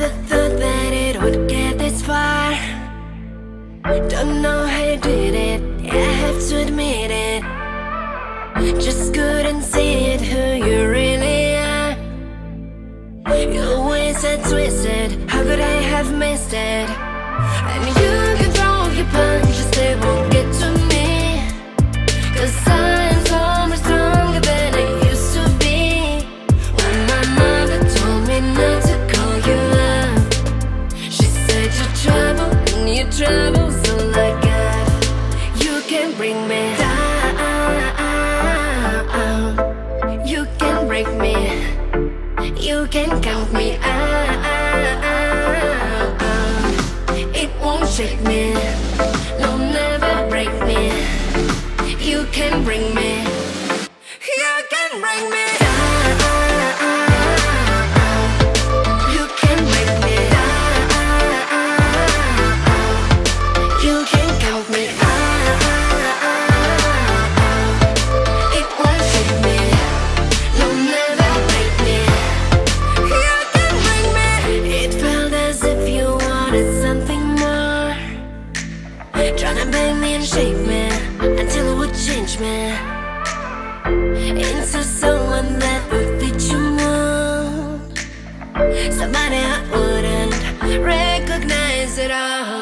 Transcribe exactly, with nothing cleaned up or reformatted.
Never thought that it would get this far. Don't know how you did it, I have to admit it. Just couldn't see it, who you really are. Your ways are twisted, how could I have missed it? And you can throw your punches, they won't get to me. Cause I'm so much stronger than I used to be. When my mother told me not to call you up, she said you're trouble and you're trouble, so like God, you can bring me down, you can break me, you can count me out. It won't shake me, no, never break me. You can bring me, you can bring me down. You can bring me down. You can count me out. It won't shake me, no, never break me. You can bring me. It felt as if you wanted something more, trying to bend me and shape me until it would change me into someone that would fit you more, somebody I wouldn't recognize at all.